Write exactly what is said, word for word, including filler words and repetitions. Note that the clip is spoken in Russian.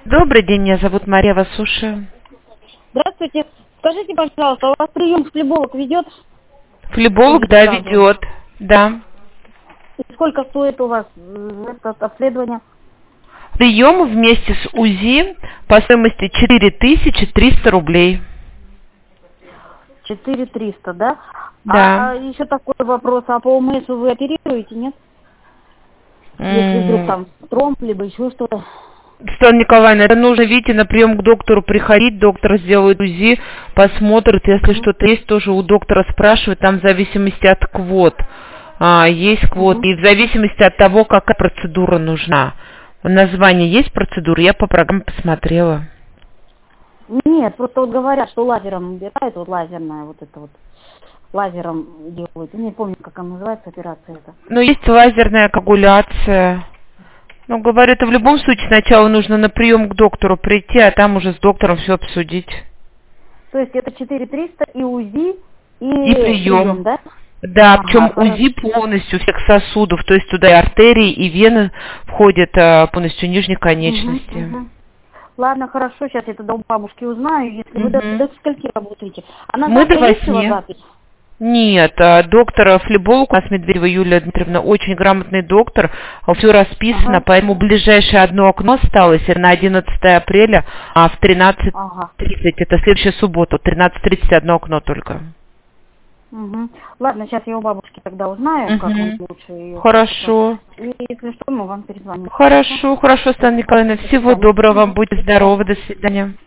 Добрый день, меня зовут Мария, вас слушаю. Здравствуйте. Скажите, пожалуйста, у вас прием флеболог ведет? Флеболог, Или да, сразу? ведет, да. И сколько стоит у вас м, это обследование? Прием вместе с УЗИ по стоимости четыре тысячи триста рублей. четыре триста, да? Да. А еще такой вопрос, а по ОМС вы оперируете, нет? Если вдруг М, там тромб, либо еще что-то. Светлана Николаевна, это нужно, видите, на прием к доктору приходить, доктор сделает УЗИ, посмотрит, если Угу. что-то есть, тоже у доктора спрашивает, там в зависимости от квот. А, есть квот, Угу. и в зависимости от того, какая процедура нужна. Название есть процедуры, я по программе посмотрела. Нет, просто вот говорят, что лазером убирают, вот лазерная вот это вот, лазером делают. Не помню, как она называется, операция эта. Но есть лазерная коагуляция. Ну, говорю, это в любом случае сначала нужно на прием к доктору прийти, а там уже с доктором все обсудить. То есть это четыре триста и УЗИ, и, И прием. прием, да? Да, Ага, причем хорошо. УЗИ полностью всех сосудов, то есть туда и артерии, и вены входят а, полностью нижней Угу, конечности. угу. Ладно, хорошо, сейчас я тогда у бабушки узнаю, если вы до, Мгм. до скольки работаете. А на Мы до завтра есть у вас восьми. запись? Нет, а, доктора Флеболог, у нас Медведева Юлия Дмитриевна, очень грамотный доктор, все расписано, Ага, поэтому ближайшее одно окно осталось на одиннадцатое апреля, а в тринадцать ага. тридцать, это следующая суббота, в тринадцать тридцать одно окно только. Угу. Ладно, сейчас я у бабушки тогда узнаю, как нам Мгм. лучше ее. Хорошо. И если что, мы вам перезвоним. Хорошо, хорошо, Светлана Николаевна, До всего свидания. доброго вам, Мгм. будьте До здоровы, свидания. до свидания.